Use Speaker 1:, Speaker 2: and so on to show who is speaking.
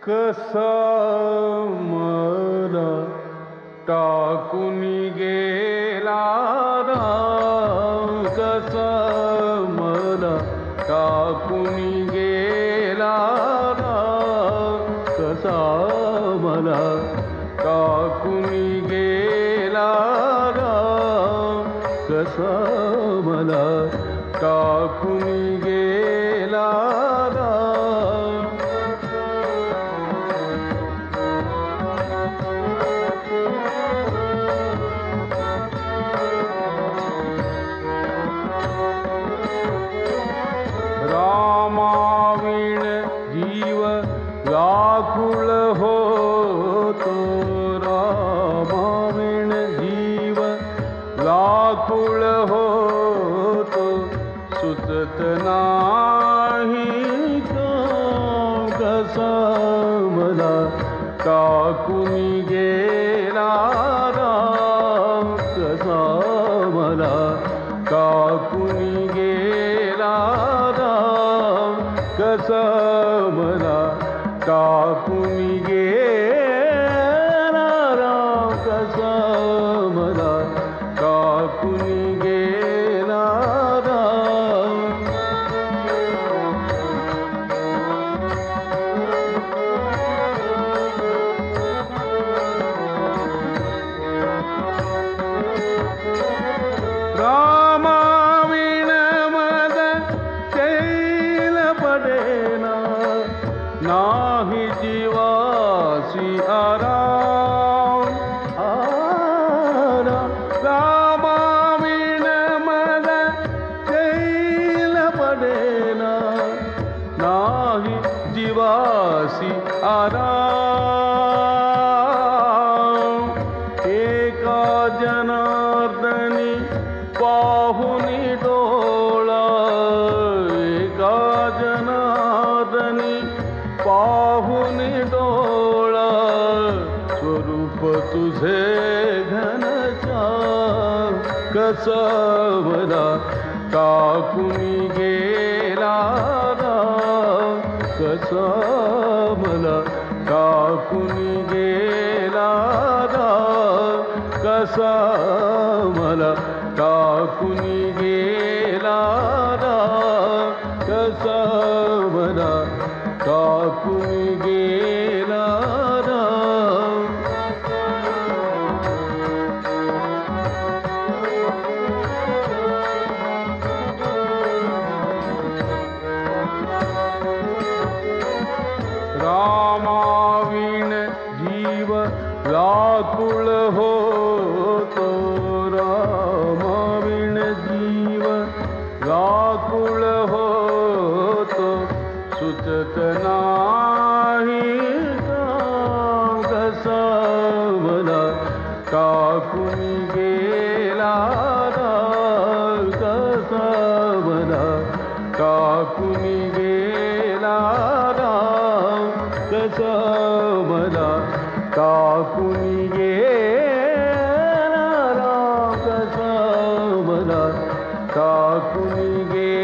Speaker 1: कसा मला टाकून गेला राम, कसा मला टाकून गेला राम, कसा मला टाकून गेला राम, कसा मला टाकून गेला राम. रामाविण जीव व्याकुळ होतो, रामाविण जीव व्याकुळ होतो, सुचत नाही काम, कसा मला टाकून गेला राम, कसा मला टाकून गेला राम, कसा मला टाकून गेला राम, कसा मला टाकून गेला राम. रामाविण मद चैल पडेना, नाही जीवासी आराम, रामाविण मद चैल पडेना, नाही जीवासी आराम. एका जनार्दनी पाहुनी डोळा, एका जनार्दनी पाहुनी डोळा, स्वरूप तुझे घनश्याम, कसा मला टाकून गेला राम, कसा मला टाकून गेला राम, कसा मला टाकून गेला राम, कसा मला टाकून गेला राम. रामाविण जीव व्याकुळ होतो, रामाविण जीव व्याकुळ होतो, सुचत नाही काम, कसा मला टाकून गेला राम, कसा मला टाकून गेला राम, कसा मला टाकून गेला राम, कसा मला टाकून गेला.